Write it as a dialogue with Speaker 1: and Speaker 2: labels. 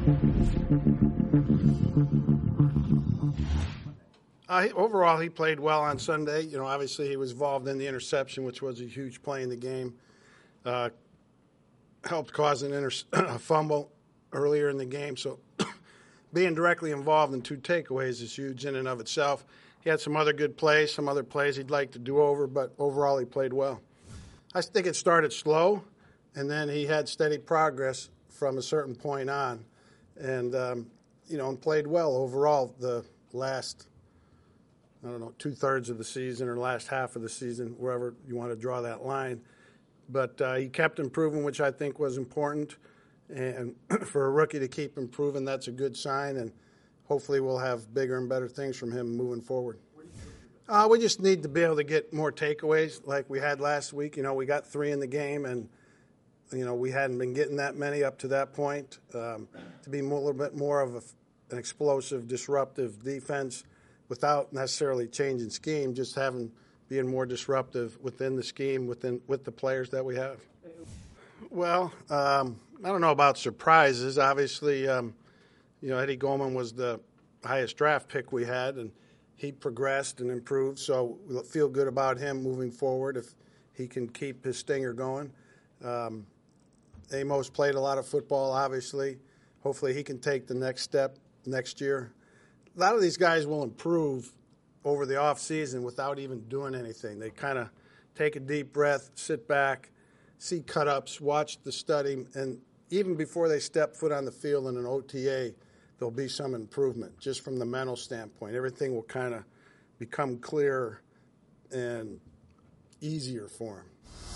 Speaker 1: Overall, he played well on Sunday. You know, obviously he was involved in the interception, which was a huge play in the game. Helped cause a fumble earlier in the game. So being directly involved in 2 takeaways is huge in and of itself. He had some other good plays, some other plays he'd like to do over, but overall he played well. I think it started slow, and then he had steady progress from a certain point on. And, and played well overall the last, 2/3 of the season or last half of the season, wherever you want to draw that line. But he kept improving, which I think was important. And for a rookie to keep improving, that's a good sign. And hopefully we'll have bigger and better things from him moving forward. We just need to be able to get more takeaways like we had last week. You know, we got 3 in the game, and, we hadn't been getting that many up to that point. To be a little bit more of an explosive, disruptive defense without necessarily changing scheme, just being more disruptive within the scheme, with the players that we have. Well, I don't know about surprises. Obviously, Eddie Goldman was the highest draft pick we had, and he progressed and improved, so we'll feel good about him moving forward if he can keep his stinger going. Amos played a lot of football, obviously. Hopefully he can take the next step next year. A lot of these guys will improve over the offseason without even doing anything. They kind of take a deep breath, sit back, see cut-ups, watch the study, and even before they step foot on the field in an OTA, there'll be some improvement just from the mental standpoint. Everything will kind of become clearer and easier for them.